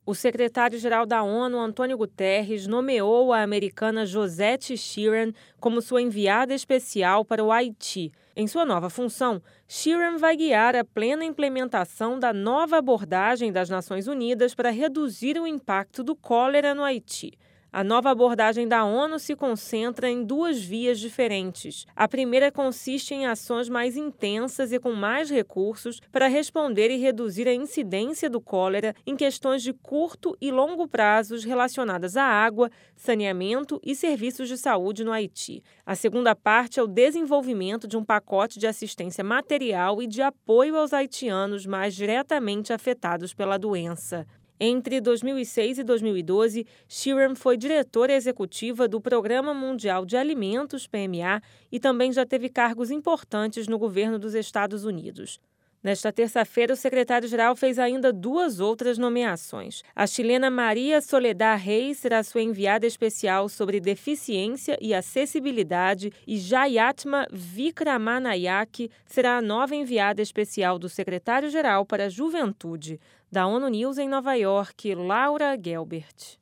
O secretário-geral da ONU, Antônio Guterres, nomeou a americana Josette Sheeran como sua enviada especial para o Haiti. Em sua nova função, Sheeran vai guiar a plena implementação da nova abordagem das Nações Unidas para reduzir o impacto do cólera no Haiti. A nova abordagem da ONU se concentra em duas vias diferentes. A primeira consiste em ações mais intensas e com mais recursos para responder e reduzir a incidência do cólera em questões de curto e longo prazos relacionadas à água, saneamento e serviços de saúde no Haiti. A segunda parte é o desenvolvimento de um pacote de assistência material e de apoio aos haitianos mais diretamente afetados pela doença. Entre 2006 e 2012, Sheeran foi diretora executiva do Programa Mundial de Alimentos, PMA, e também já teve cargos importantes no governo dos Estados Unidos. Nesta terça-feira, o secretário-geral fez ainda duas outras nomeações. A chilena Maria Soledad Reis será sua enviada especial sobre deficiência e acessibilidade e Jayatma Vikramanayake será a nova enviada especial do secretário-geral para a Juventude. Da ONU News em Nova York, Laura Gelbert.